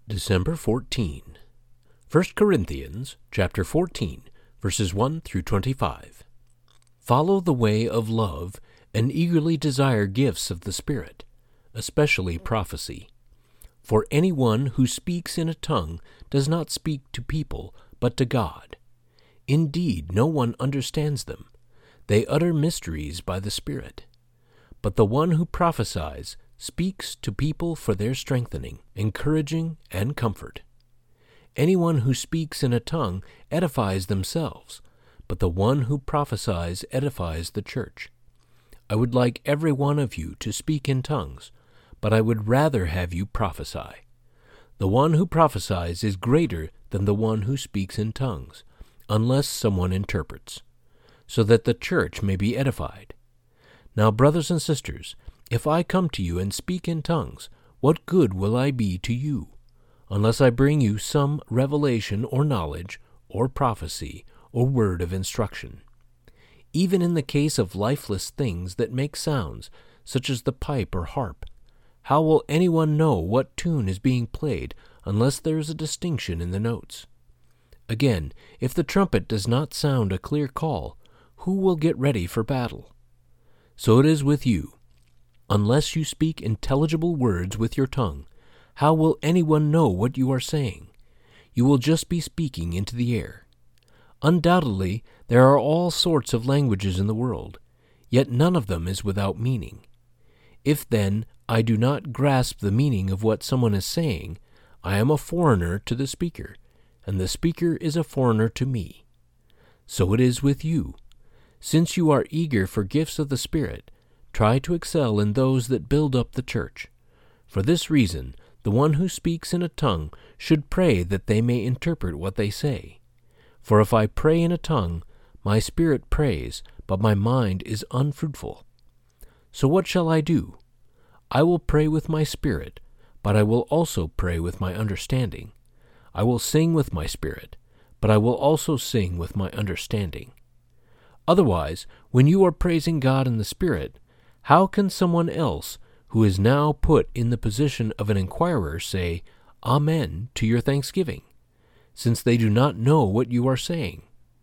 December 14. 1 Corinthians chapter 14, verses 1 through 25. Follow the way of love and eagerly desire gifts of the Spirit, especially prophecy. For anyone who speaks in a tongue does not speak to people, but to God. Indeed, no one understands them. They utter mysteries by the Spirit. But the one who prophesies speaks to people for their strengthening, encouraging, and comfort. Anyone who speaks in a tongue edifies themselves, but the one who prophesies edifies the church. I would like every one of you to speak in tongues, but I would rather have you prophesy. The one who prophesies is greater than the one who speaks in tongues, unless someone interprets, so that the church may be edified. Now, brothers and sisters, if I come to you and speak in tongues, what good will I be to you, unless I bring you some revelation or knowledge, or prophecy, or word of instruction? Even in the case of lifeless things that make sounds, such as the pipe or harp, how will anyone know what tune is being played unless there is a distinction in the notes? Again, if the trumpet does not sound a clear call, who will get ready for battle? So it is with you. Unless you speak intelligible words with your tongue, how will anyone know what you are saying? You will just be speaking into the air. Undoubtedly, there are all sorts of languages in the world, yet none of them is without meaning. If, then, I do not grasp the meaning of what someone is saying, I am a foreigner to the speaker, and the speaker is a foreigner to me. So it is with you. Since you are eager for gifts of the Spirit, try to excel in those that build up the church. For this reason, the one who speaks in a tongue should pray that they may interpret what they say. For if I pray in a tongue, my spirit prays, but my mind is unfruitful. So what shall I do? I will pray with my spirit, but I will also pray with my understanding. I will sing with my spirit, but I will also sing with my understanding. Otherwise, when you are praising God in the Spirit, how can someone else who is now put in the position of an inquirer say, Amen, to your thanksgiving, since they do not know what you are saying?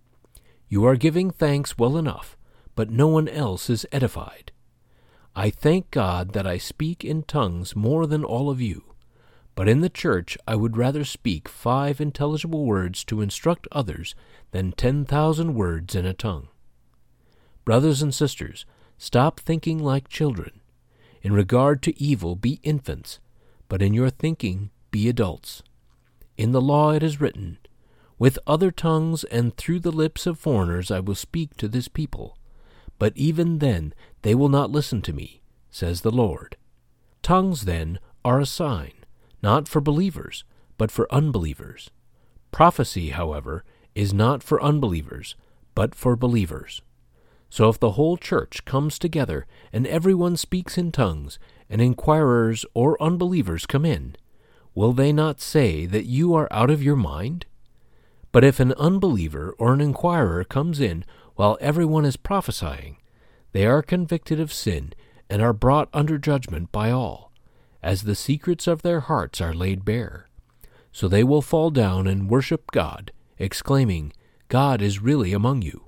You are giving thanks well enough, but no one else is edified. I thank God that I speak in tongues more than all of you, but in the church I would rather speak 5 intelligible words to instruct others than 10,000 words in a tongue. Brothers and sisters, stop thinking like children. In regard to evil, be infants, but in your thinking, be adults. In the law it is written, With other tongues and through the lips of foreigners I will speak to this people, but even then they will not listen to me, says the Lord. Tongues, then, are a sign, not for believers, but for unbelievers. Prophecy, however, is not for unbelievers, but for believers. So if the whole church comes together and everyone speaks in tongues, and inquirers or unbelievers come in, will they not say that you are out of your mind? But if an unbeliever or an inquirer comes in while everyone is prophesying, they are convicted of sin and are brought under judgment by all, as the secrets of their hearts are laid bare. So they will fall down and worship God, exclaiming, God is really among you.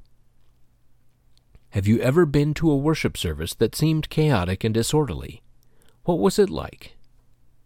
Have you ever been to a worship service that seemed chaotic and disorderly? What was it like?